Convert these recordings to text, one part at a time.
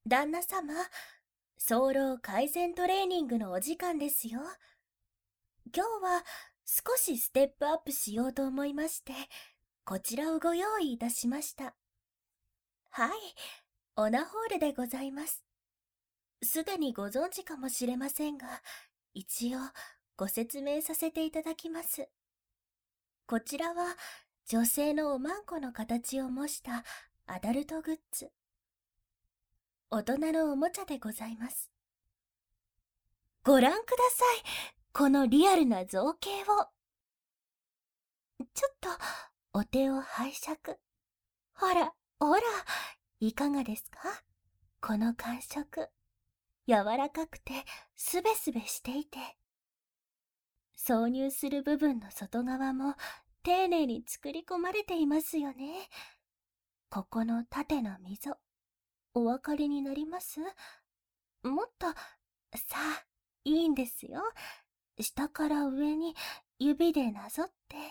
旦那様、早漏改善トレーニングのお時間ですよ。今日は少しステップアップしようと思いまして、こちらをご用意いたしました。はい、オナホールでございます。すでにご存知かもしれませんが、一応ご説明させていただきます。こちらは女性のおまんこの形を模したアダルトグッズ。大人のおもちゃでございます。ご覧ください。このリアルな造形を。ちょっと、お手を拝借。ほら、ほら、いかがですか？この感触。柔らかくて、すべすべしていて。挿入する部分の外側も、丁寧に作り込まれていますよね。ここの縦の溝、お分かりになります？もっと、さあ、いいんですよ。下から上に指でなぞって。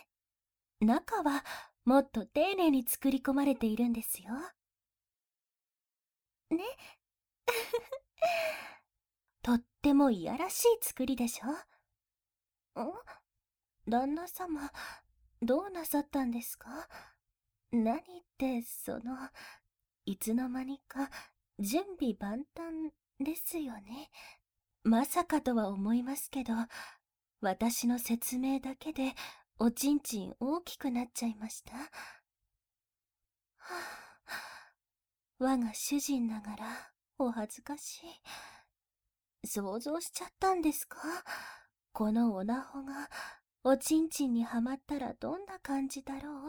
中はもっと丁寧に作り込まれているんですよ。ね。とってもいやらしい作りでしょ？旦那様、どうなさったんですか？何って、いつの間にか準備万端ですよね。まさかとは思いますけど、私の説明だけでおちんちん大きくなっちゃいました。はあ、我が主人ながらお恥ずかしい。想像しちゃったんですか？このオナホがおちんちんにはまったらどんな感じだろうって。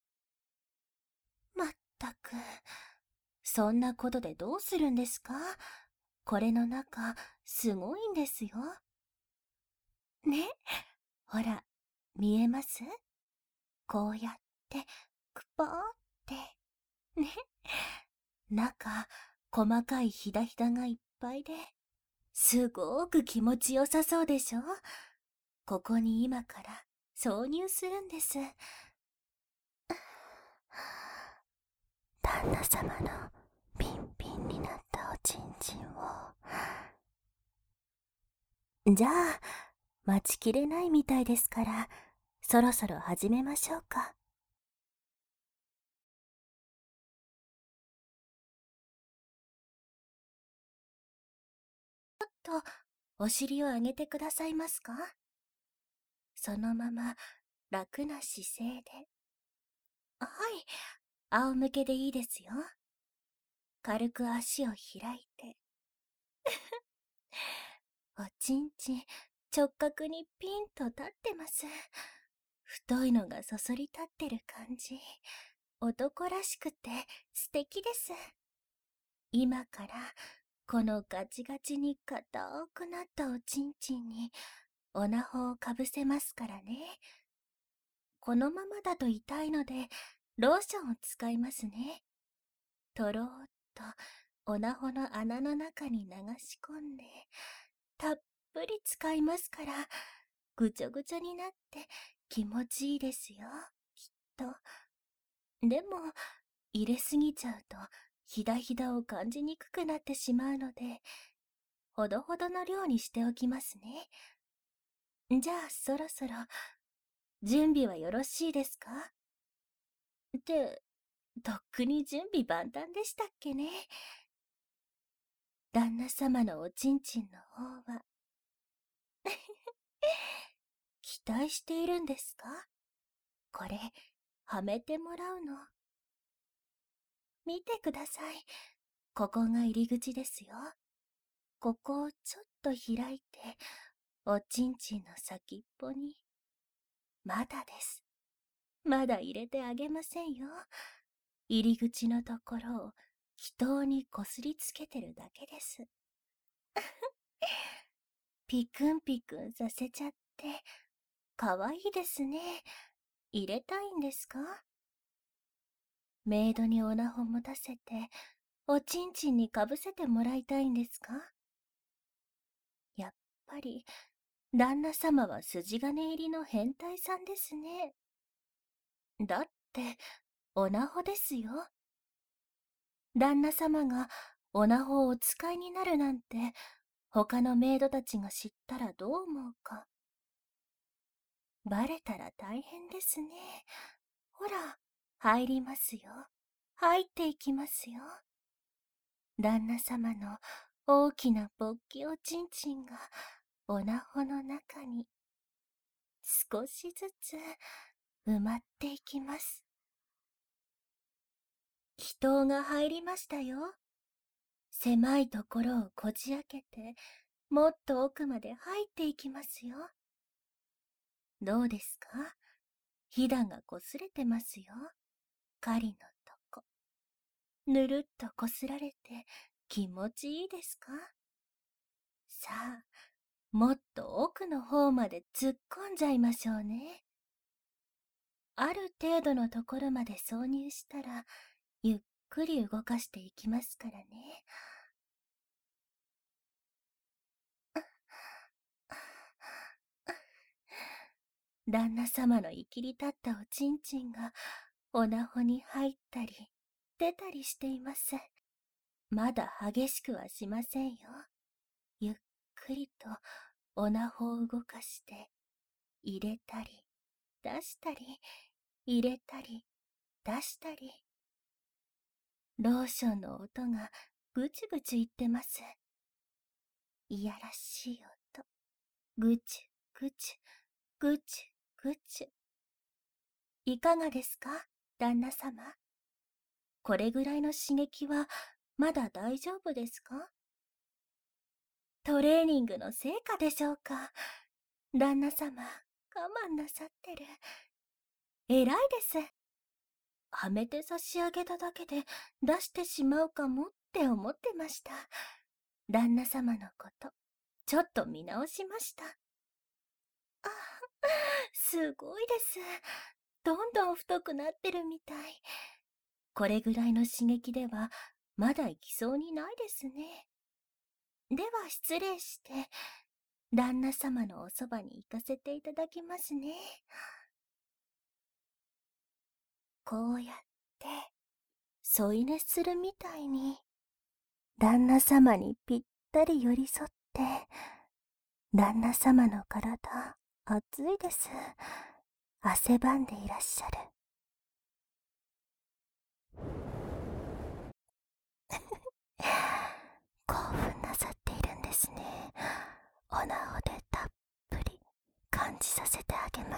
まったく、そんなことでどうするんですか？これの中、すごいんですよ。ね、ほら、見えます？こうやって、くぽーって。ね。中、細かいひだひだがいっぱいで、すごーく気持ちよさそうでしょ？ここに今から挿入するんです。旦那様のピンピンになったおちんちんを。じゃあ、待ちきれないみたいですから、そろそろ始めましょうか。と、お尻を上げてくださいますか？そのまま、楽な姿勢で。はい、仰向けでいいですよ。軽く足を開いて。おちんちん、直角にピンと立ってます。太いのがそそり立ってる感じ。男らしくて素敵です。今から、このガチガチに硬くなったおちんちんに、オナホをかぶせますからね。このままだと痛いので、ローションを使いますね。とろーっと、オナホの穴の中に流し込んで、たっぷり使いますから、ぐちょぐちょになって気持ちいいですよ、きっと。でも、入れすぎちゃうと、ひだひだを感じにくくなってしまうので、ほどほどの量にしておきますね。じゃあ、そろそろ、準備はよろしいですか？って、とっくに準備万端でしたっけね。旦那様のおちんちんの方は。期待しているんですか？これ、はめてもらうの。見てください。ここが入り口ですよ。ここをちょっと開いて、おちんちんの先っぽに。まだです。まだ入れてあげませんよ。入り口のところを祈祷にこすりつけてるだけです。ピクンピクンさせちゃって、かわいいですね。入れたいんですか？メイドにオナホ持たせて、おちんちんにかぶせてもらいたいんですか？やっぱり、旦那様は筋金入りの変態さんですね。だって、オナホですよ。旦那様がオナホをお使いになるなんて、他のメイドたちが知ったらどう思うか。バレたら大変ですね。ほら、入りますよ。入っていきますよ。旦那様の大きな勃起おちんちんがオナホの中に少しずつ埋まっていきます。祈祷が入りましたよ。狭いところをこじ開けて、もっと奥まで入っていきますよ。どうですか？ひだがこすれてますよ。狩りのとこ。ぬるっとこすられて気持ちいいですか？さあ、もっと奥の方まで突っ込んじゃいましょうね。ある程度のところまで挿入したら、ゆっくり動かしていきますからね。旦那様のいきり立ったおちんちんがおなほに入ったり出たりしています。まだ激しくはしませんよ。ゆっくりとおなほを動かして入れたり出したり入れたり出したり。ローションの音がブチブチ言ってます。いやらしい音。ぐちぐちぐちぐち。いかがですか、旦那様。これぐらいの刺激はまだ大丈夫ですか？トレーニングの成果でしょうか。旦那様、我慢なさってる。偉いです。はめて差し上げただけで出してしまうかもって思ってました。旦那様のこと、ちょっと見直しました。あ、すごいです。どんどん太くなってるみたい。これぐらいの刺激ではまだ行きそうにないですね。では失礼して、旦那様のおそばに行かせていただきますね。こうやって、添い寝するみたいに、旦那様にぴったり寄り添って、旦那様の体、熱いです。汗ばんでいらっしゃる。興奮なさっているんですね。おなおでたっぷり感じさせてあげます。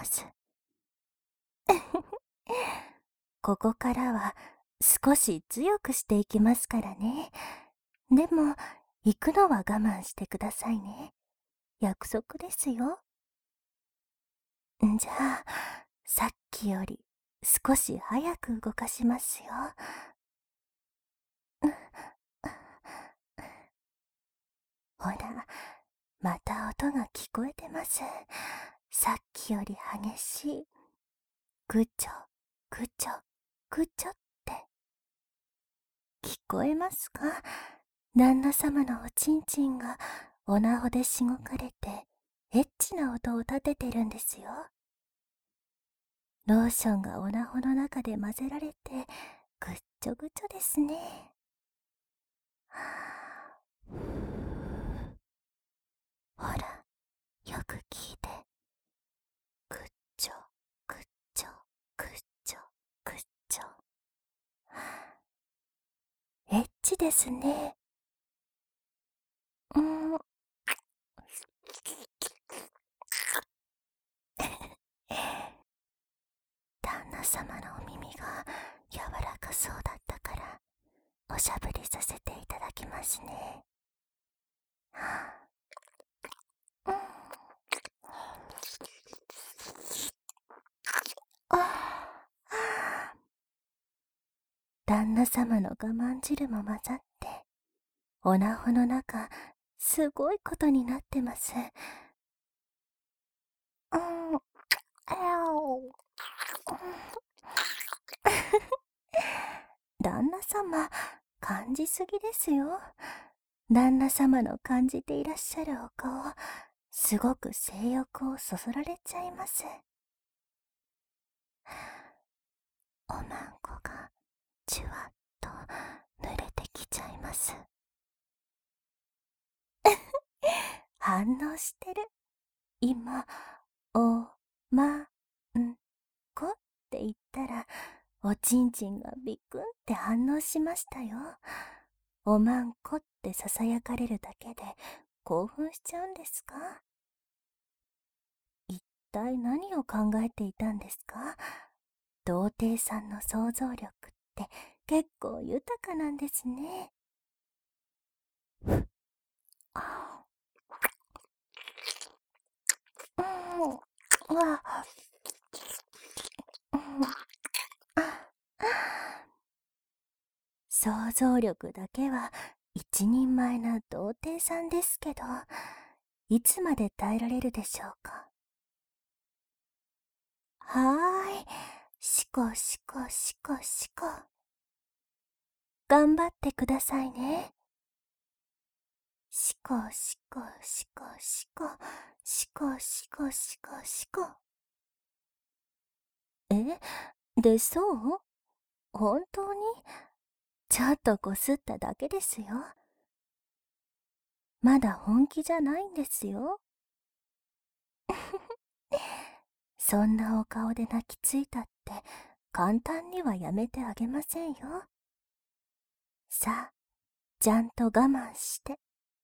ここからは少し強くしていきますからね。でも、行くのは我慢してくださいね。約束ですよ。じゃあ、さっきより少し早く動かしますよ。ほら、また音が聞こえてます。さっきより激しい。ぐちょ、ぐちょ、ぐちょって。聞こえますか？旦那様のおちんちんがおなほでしごかれて、エッチな音を立ててるんですよ。ローションがおなほの中で混ぜられて、ぐっちょぐちょですね。ほら、よく聞いて。ぐっちょ、ぐっちょ、ぐっちょ、ぐっちょ。エッチですね。旦那様のお耳が柔らかそうだったから、おしゃぶりさせていただきますね。うん、旦那様の我慢汁も混ざって、おなほの中、すごいことになってます。うん、旦那様、感じすぎですよ。旦那様の感じていらっしゃるお顔、すごく性欲をそそられちゃいます。おまんこがじゅわっと濡れてきちゃいます。 反応してる。今、おまんこって言ったら、おちんちんがビクンって反応しましたよ。おまんこって囁かれるだけで興奮しちゃうんですか？一体何を考えていたんですか？童貞さんの想像力って結構豊かなんですね。あうん、わ、うん、あ、想像力だけは一人前な童貞さんですけど、いつまで耐えられるでしょうか。はーい。しこしこしこしこ。頑張ってくださいね。しこしこしこしこ。しこしこしこしこ。え、でそう本当にちょっとこすっただけですよ。まだ本気じゃないんですよ。そんなお顔で泣きついたって簡単にはやめてあげませんよ。さあ、ちゃんと我慢して。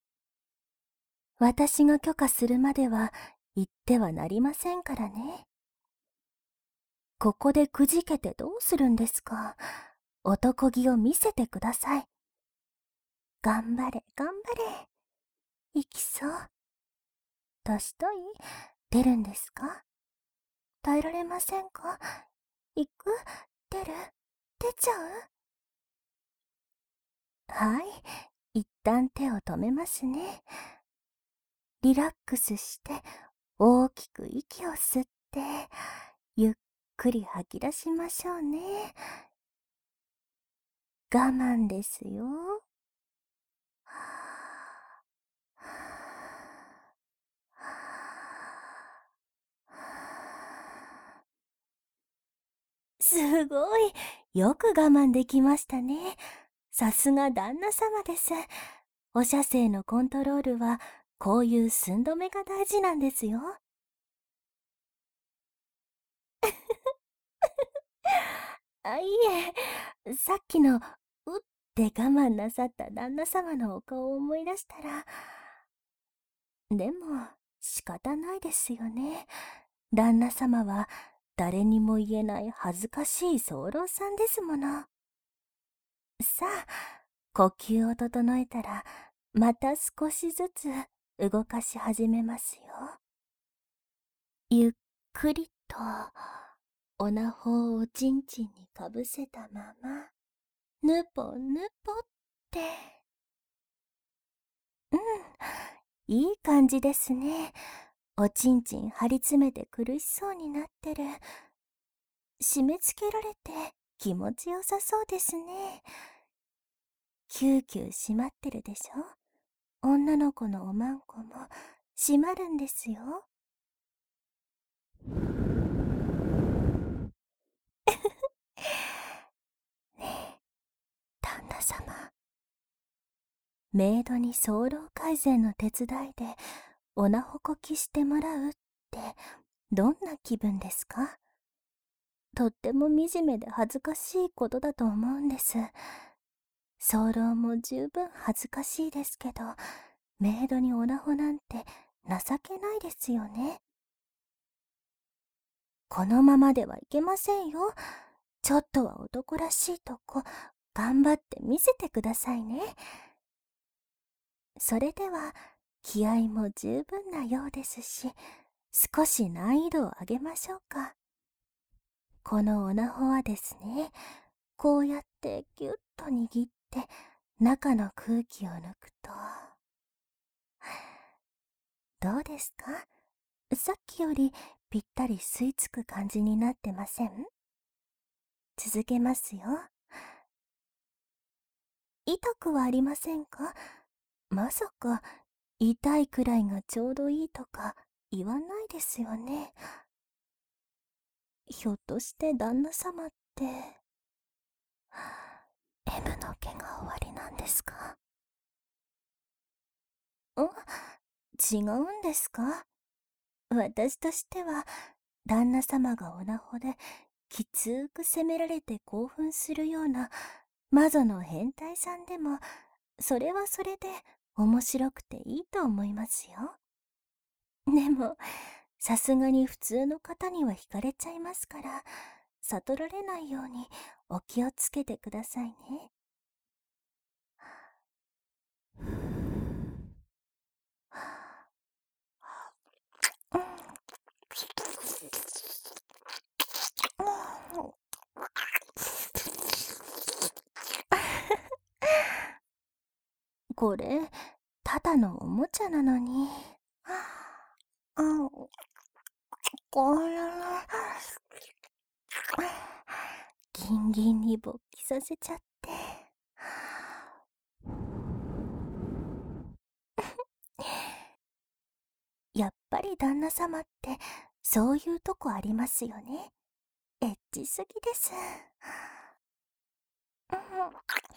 私が許可するまでは言ってはなりませんからね。ここでくじけてどうするんですか。男気を見せてください。頑張れ、頑張れ。いきそう。どしたい？出るんですか？耐えられませんか？行く？出る？出ちゃう？はい。一旦手を止めますね。リラックスして大きく息を吸って、ゆっくり吐き出しましょうね。我慢ですよ。すごい。よく我慢できましたね。さすが旦那様です。お射精のコントロールは、こういう寸止めが大事なんですよ。あ、いえ、さっきの、うって我慢なさった旦那様のお顔を思い出したら、でも、仕方ないですよね。旦那様は、誰にも言えない恥ずかしい早漏さんですもの。さあ、呼吸を整えたら、また少しずつ動かし始めますよ。ゆっくりと、おなほをおちんちんにかぶせたまま、ぬぽぬぽって。うん、いい感じですね。おちんちん張り詰めて苦しそうになってる。締め付けられて気持ちよさそうですね。キューキュー締まってるでしょ？女の子のおまんこも締まるんですよ。ねえ、旦那様。メイドに早漏改善の手伝いでおなほこきしてもらうってどんな気分ですか？とっても惨めで恥ずかしいことだと思うんです。早漏も十分恥ずかしいですけど、メイドにおなほなんて情けないですよね。このままではいけませんよ。ちょっとは男らしいとこ、頑張って見せてくださいね。それでは、気合も十分なようですし、少し難易度を上げましょうか。このオナホはですね、こうやってぎゅっと握って、中の空気を抜くと、どうですか？さっきよりぴったり吸い付く感じになってません？続けますよ。痛くはありませんか？まさか、痛いくらいがちょうどいいとか言わないですよね。ひょっとして旦那様って、M の毛が終わりなんですか？ん？ 違うんですか？私としては、旦那様がおなほできつーく責められて興奮するような魔女の変態さんでも、それはそれで面白くていいと思いますよ。でも、さすがに普通の方には惹かれちゃいますから、悟られないようにお気をつけてくださいね。これ、ただのおもちゃなのに。うん、これは、ギンギンに勃起させちゃって。やっぱり旦那様ってそういうとこありますよね。エッチすぎです。うん、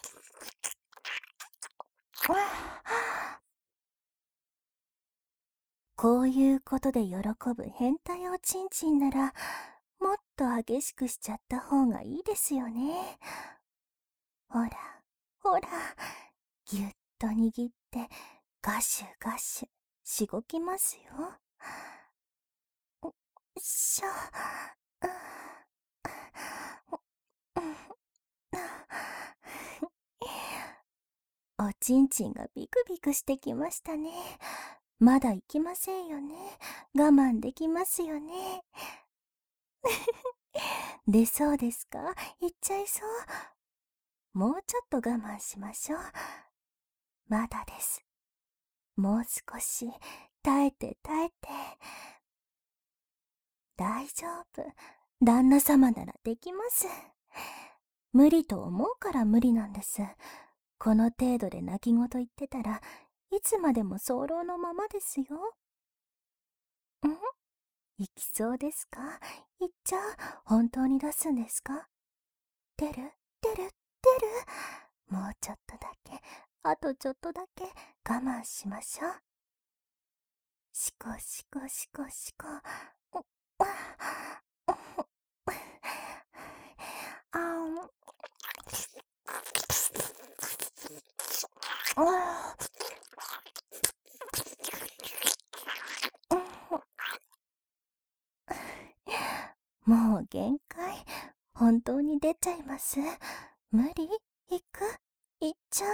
こういうことで喜ぶ変態おちんちんなら、もっと激しくしちゃった方がいいですよね。ほら、ほら、ぎゅっと握ってガシュガシュしごきますよ。しょ、おちんちんがビクビクしてきましたね。まだ行きませんよね。我慢できますよね。出そうですか？行っちゃいそう？もうちょっと我慢しましょう。まだです。もう少し耐えて耐えて。大丈夫。旦那様ならできます。無理と思うから無理なんです。この程度で泣き言言ってたらいつまでも早漏のままですよ。ん？行きそうですか？行っちゃう？本当に出すんですか？出る出る出る。もうちょっとだけ、あとちょっとだけ我慢しましょう。しこしこしこしこ。あん。もう限界。本当に出ちゃいます？無理？行く？行っちゃ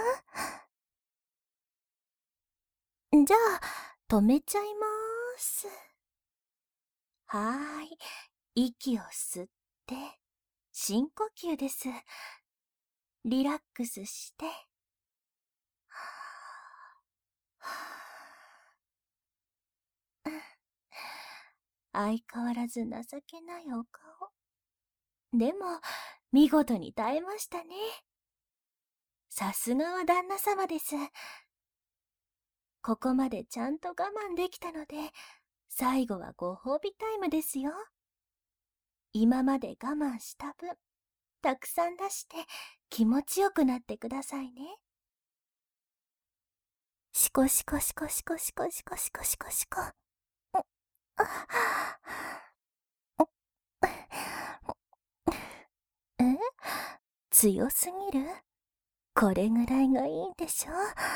う？じゃあ、止めちゃいまーす。はーい。息を吸って、深呼吸です。リラックスして。相変わらず情けないお顔。でも、見事に耐えましたね。さすがは旦那様です。ここまでちゃんと我慢できたので、最後はご褒美タイムですよ。今まで我慢した分、たくさん出して気持ちよくなってくださいね。シコシコシコシコシコシコシコシコシコ。え？強すぎる？これぐらいがいいんでしょ？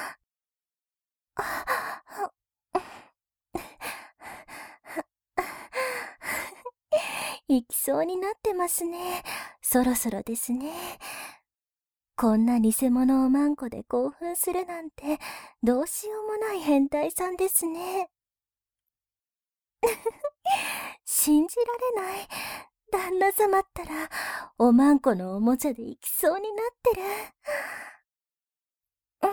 行きそうになってますね。そろそろですね。こんな偽物おまんこで興奮するなんて、どうしようもない変態さんですね。信じられない。旦那様ったら、おまんこのおもちゃで行きそうになってる。うん。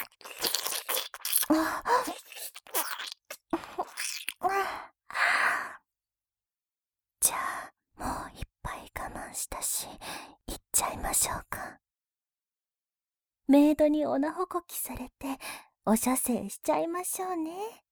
じゃあ、もういっぱい我慢したし、行っちゃいましょうか。メイドにおなほこきされて、お射精しちゃいましょうね。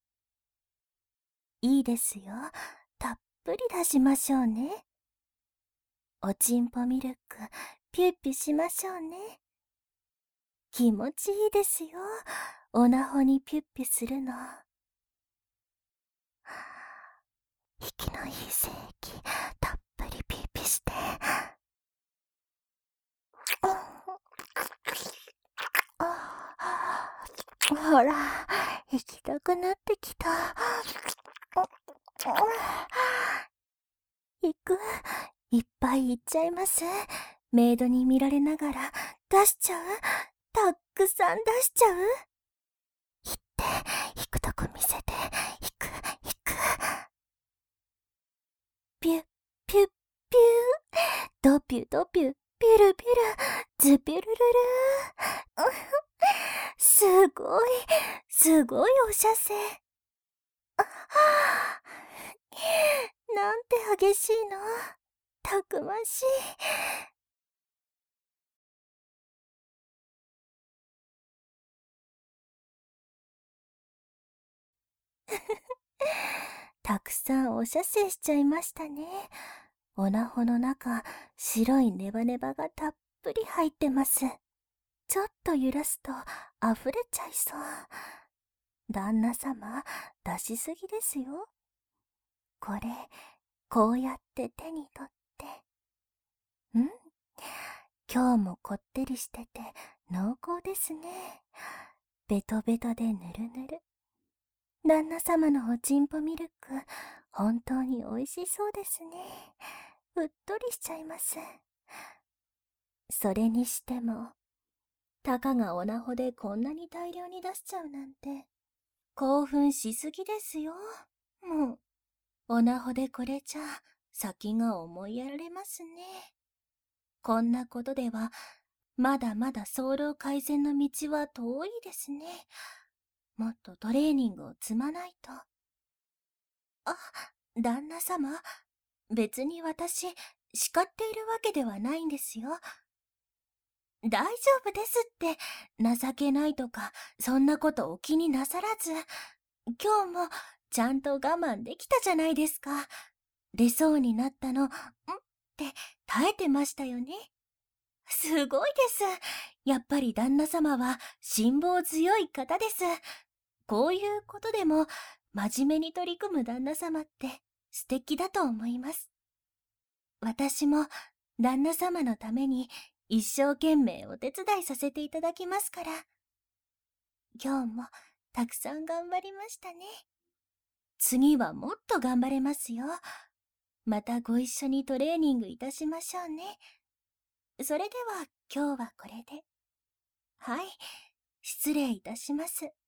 いいですよ。たっぷり出しましょうね。おちんぽミルク、ピュッピュしましょうね。気持ちいいですよ。おなほにピュッピュするの。 息のいい精液、たっぷりピーピして。ほら、行きたくなってきた。行く。いっぱい行っちゃいます。メイドに見られながら出しちゃう。たっくさん出しちゃう。行って、行くとこ見せて。行く、行く。ピュッ、ピュッ、ピュー。ドピュドピュ、ピュルピュル、ズピュルルルー。すごい、すごいおしゃせ。なんて激しいの。たくましい。たくさんおしゃせしちゃいましたね。おなほの中、白いネバネバがたっぷり入ってます。ちょっと揺らすと溢れちゃいそう。旦那様、出しすぎですよ。これ、こうやって手に取って。今日もこってりしてて濃厚ですね。ベトベトでぬるぬる。旦那様のおちんぽミルク、本当に美味しそうですね。うっとりしちゃいます。それにしても、たかがおなほでこんなに大量に出しちゃうなんて、興奮しすぎですよ。もう、おなほでこれじゃ、先が思いやられますね。こんなことでは、まだまだ早漏改善の道は遠いですね。もっとトレーニングを積まないと。あ、旦那様、別に私、叱っているわけではないんですよ。大丈夫ですって、情けないとか、そんなことお気になさらず。今日も、ちゃんと我慢できたじゃないですか。出そうになったの、って耐えてましたよね。すごいです。やっぱり旦那様は辛抱強い方です。こういうことでも真面目に取り組む旦那様って素敵だと思います。私も旦那様のために一生懸命お手伝いさせていただきますから。今日もたくさん頑張りましたね。次はもっと頑張れますよ。またご一緒にトレーニングいたしましょうね。それでは今日はこれで。はい、失礼いたします。